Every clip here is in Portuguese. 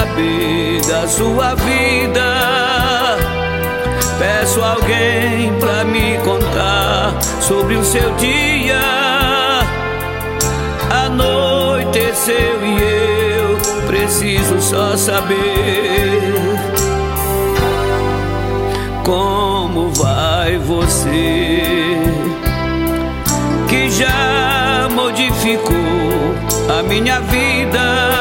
saber da sua vida. Peço alguém pra me contar sobre o seu dia. Anoiteceu e eu preciso só saber como vai você, que já modificou a minha vida,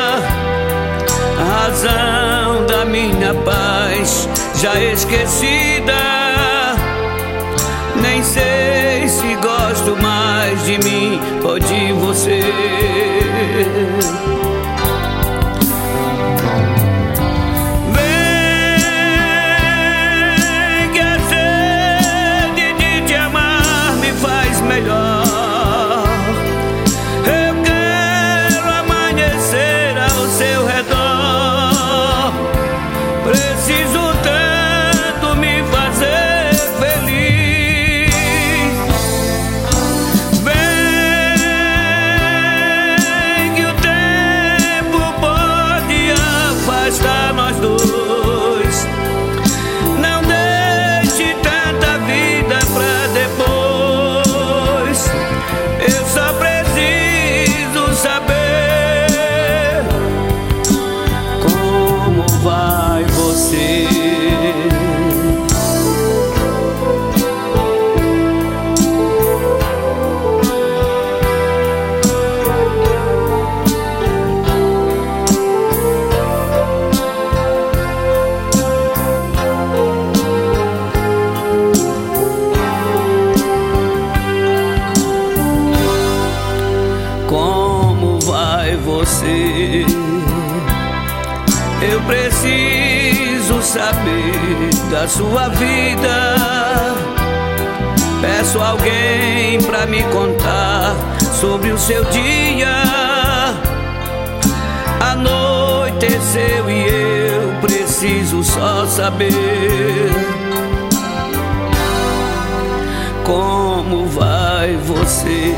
a razão da minha paz já esquecida. Nem sei se gosto mais de mim ou de você. Vem que a sede de te amar me faz melhor. Eu quero amanhecer ao seu redor. Preciso tanto me fazer feliz. Vem que o tempo pode afastar nós dois. Não deixe tanta vida pra depois. Eu só preciso saber como vai você. Como vai você? Eu preciso saber da sua vida. Peço alguém pra me contar sobre o seu dia. Anoiteceu e eu preciso só saber como vai você,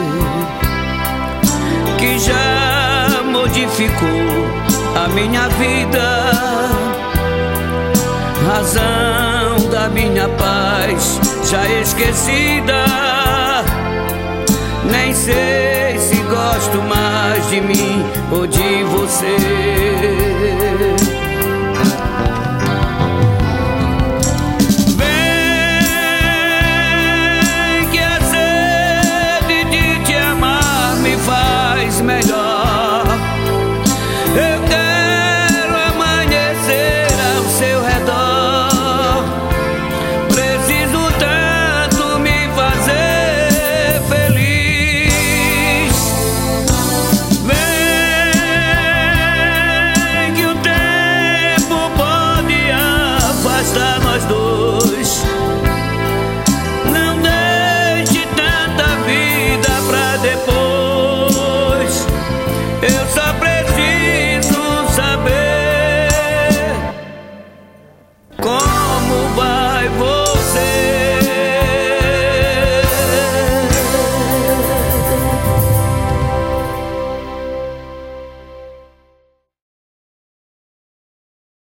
que já modificou a minha vida, razão da minha paz já esquecida. Nem sei se gosto mais de mim ou de você.